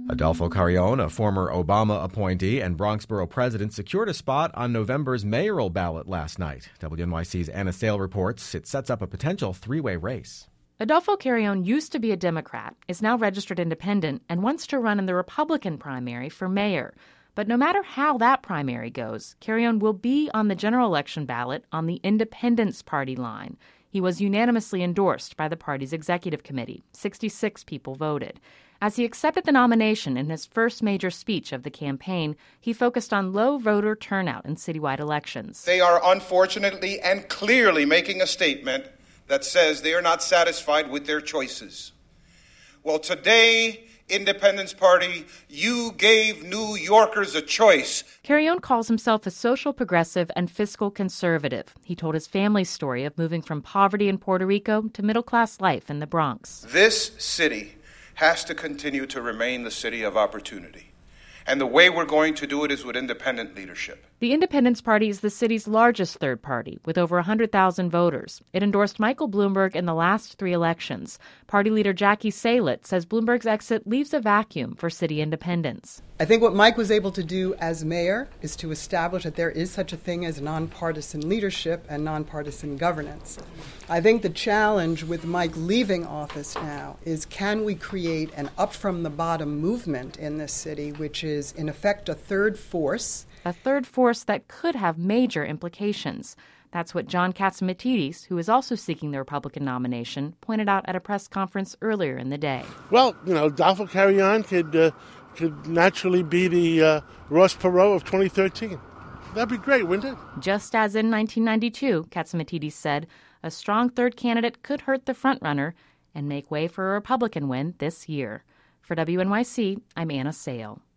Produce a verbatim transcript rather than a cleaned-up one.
Adolfo Carrion, a former Obama appointee and Bronx Borough president, secured a spot on November's mayoral ballot last night. W N Y C's Anna Sale reports it sets up a potential three-way race. Adolfo Carrion used to be a Democrat, is now registered independent, and wants to run in the Republican primary for mayor. But no matter how that primary goes, Carrion will be on the general election ballot on the Independence Party line. He was unanimously endorsed by the party's executive committee. sixty-six people voted. As he accepted the nomination in his first major speech of the campaign, he focused on low voter turnout in citywide elections. They are unfortunately and clearly making a statement that says they are not satisfied with their choices. Well, today, Independence Party, you gave New Yorkers a choice. Carrion calls himself a social progressive and fiscal conservative. He told his family's story of moving from poverty in Puerto Rico to middle-class life in the Bronx. This city has to continue to remain the city of opportunity. And the way we're going to do it is with independent leadership. The Independence Party is the city's largest third party, with over one hundred thousand voters. It endorsed Michael Bloomberg in the last three elections. Party leader Jackie Salet says Bloomberg's exit leaves a vacuum for city independence. I think what Mike was able to do as mayor is to establish that there is such a thing as nonpartisan leadership and nonpartisan governance. I think the challenge with Mike leaving office now is, can we create an up-from-the-bottom movement in this city, which is, in effect, a third force? A third force that could have major implications. That's what John Catsimatidis, who is also seeking the Republican nomination, pointed out at a press conference earlier in the day. Well, you know, Adolfo Carrion could uh, could naturally be the uh, Ross Perot of twenty thirteen. That'd be great, wouldn't it? Just as in nineteen ninety-two, Catsimatidis said, a strong third candidate could hurt the frontrunner and make way for a Republican win this year. For W N Y C, I'm Anna Sale.